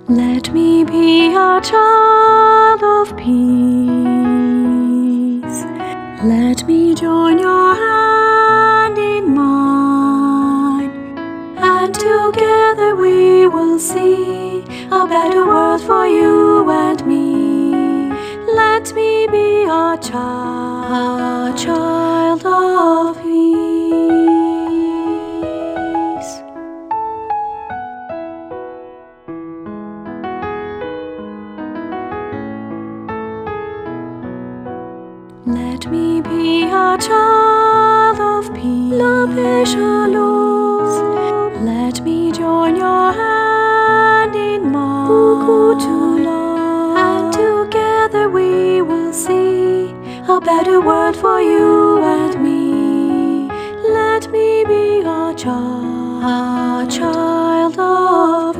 Let me be a child of peace. Let me join your hand in mine, and together we will see a better world for you and me. Let me be a child of peace. Let me be a child of peace. La paix, shalom. Let me join your hand in mine. Beaucoup to love. And together we will see a better world for you and me. Let me be a child of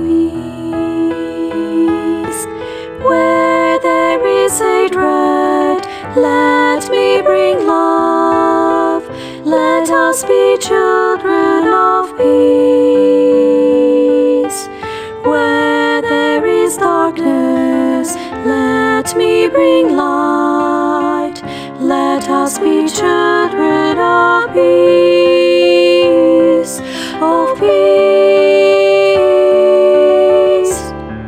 peace. Where there is hatred, let me bring love. Let us be children of peace. Where there is darkness, let me bring light. Let us be children of peace, of peace.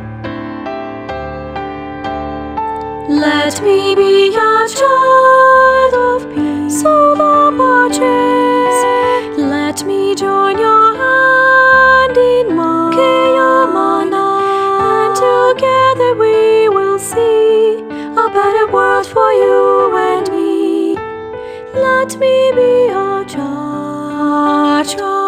Let me be a child of peace. Sola pace. Let me join your hand in mine. And together we will see a better world for you and me. Let me be a child